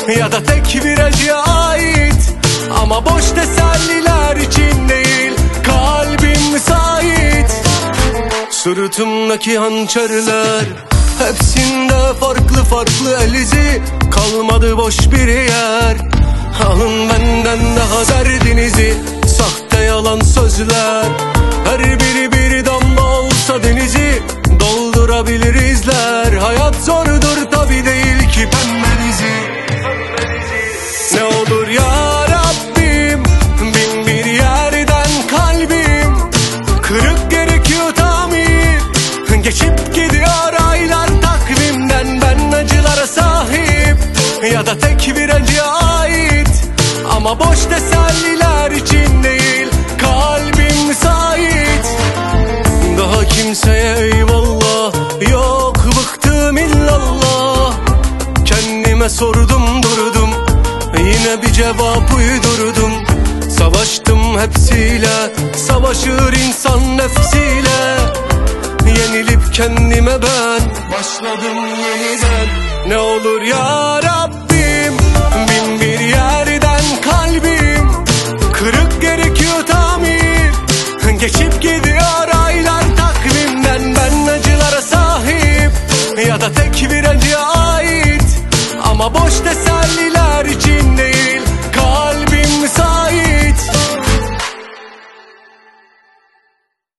ya da tek bir acıya ait. Ama boş teselliler için değil, kalbim müsait. Sırtımdaki hançerler, hepsinde farklı farklı el izi. Kalmadı boş bir yer, alın benden daha derdinizi. Sahte yalan sözler, her biri bir damla olsa denizi doldurabilir izler. Hayat zordur tabi, değil ki pembe dizi. Ne olur ya Rabbim, bin bir yerden kalbim kırık, gerekiyor tamir. Geçip gidiyor aylar takvimden, ben acılara sahip ya da tek bir acıya ait. Ama boş teselliler için değil, kalbim müsait. Daha kimseye eyvallah yok, bıktım illallah. Kendime sordum durdum, yine bir cevap uydurdum. Savaştım hepsiyle, savaşır insan nefsiyle. Yenilip kendime ben başladım yeniden. Ne olur ya Rabbim, bin bir yerden kalbim kırık, gerekiyor tamir. Geçip gidiyor aylar takvimden, ben acılara sahip ya da tek bir acıya ait. Ama boş